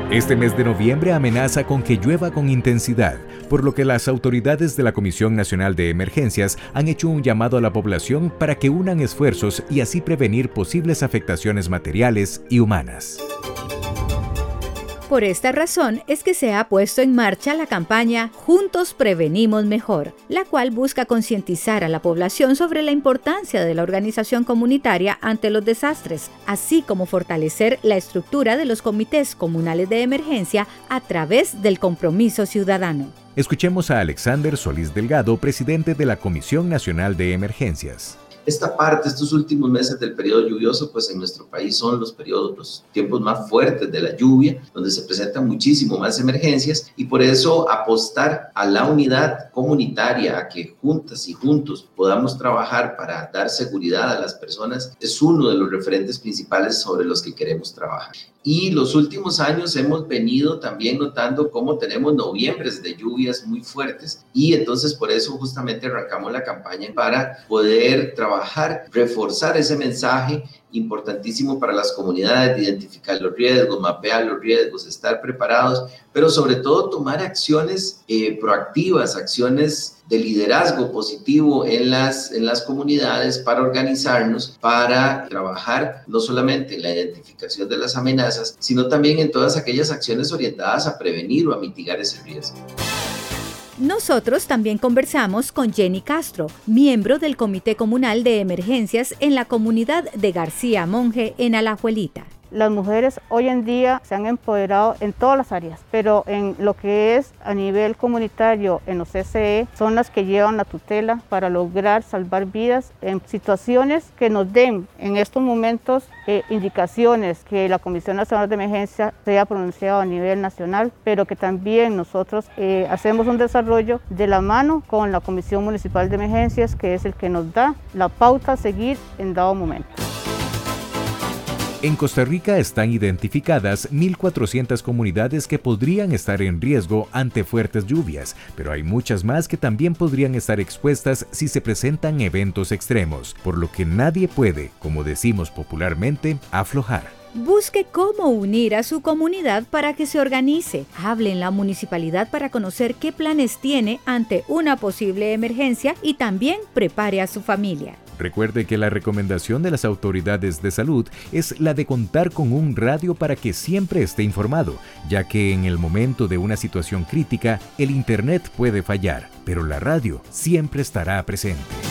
Este mes de noviembre amenaza con que llueva con intensidad, por lo que las autoridades de la Comisión Nacional de Emergencias han hecho un llamado a la población para que unan esfuerzos y así prevenir posibles afectaciones materiales y humanas. Por esta razón es que se ha puesto en marcha la campaña Juntos Prevenimos Mejor, la cual busca concientizar a la población sobre la importancia de la organización comunitaria ante los desastres, así como fortalecer la estructura de los comités comunales de emergencia a través del compromiso ciudadano. Escuchemos a Alexander Solís Delgado, presidente de la Comisión Nacional de Emergencias. Estos últimos meses del periodo lluvioso, pues en nuestro país son los tiempos más fuertes de la lluvia, donde se presentan muchísimo más emergencias, y por eso apostar a la unidad comunitaria, a que juntas y juntos podamos trabajar para dar seguridad a las personas, es uno de los referentes principales sobre los que queremos trabajar. Y los últimos años hemos venido también notando cómo tenemos noviembres de lluvias muy fuertes, y entonces por eso justamente arrancamos la campaña para poder trabajar, reforzar ese mensaje importantísimo para las comunidades de identificar los riesgos, mapear los riesgos, estar preparados, pero sobre todo tomar acciones proactivas, acciones de liderazgo positivo en las comunidades para organizarnos, para trabajar no solamente en la identificación de las amenazas, sino también en todas aquellas acciones orientadas a prevenir o a mitigar ese riesgo. Nosotros también conversamos con Jenny Castro, miembro del Comité Comunal de Emergencias en la comunidad de García Monje en Alajuelita. Las mujeres hoy en día se han empoderado en todas las áreas, pero en lo que es a nivel comunitario, en los CCE, son las que llevan la tutela para lograr salvar vidas en situaciones que nos den en estos momentos indicaciones que la Comisión Nacional de Emergencia se haya pronunciado a nivel nacional, pero que también nosotros hacemos un desarrollo de la mano con la Comisión Municipal de Emergencias, que es el que nos da la pauta a seguir en dado momento. En Costa Rica están identificadas 1.400 comunidades que podrían estar en riesgo ante fuertes lluvias, pero hay muchas más que también podrían estar expuestas si se presentan eventos extremos, por lo que nadie puede, como decimos popularmente, aflojar. Busque cómo unir a su comunidad para que se organice. Hable en la municipalidad para conocer qué planes tiene ante una posible emergencia y también prepare a su familia. Recuerde que la recomendación de las autoridades de salud es la de contar con un radio para que siempre esté informado, ya que en el momento de una situación crítica, el internet puede fallar, pero la radio siempre estará presente.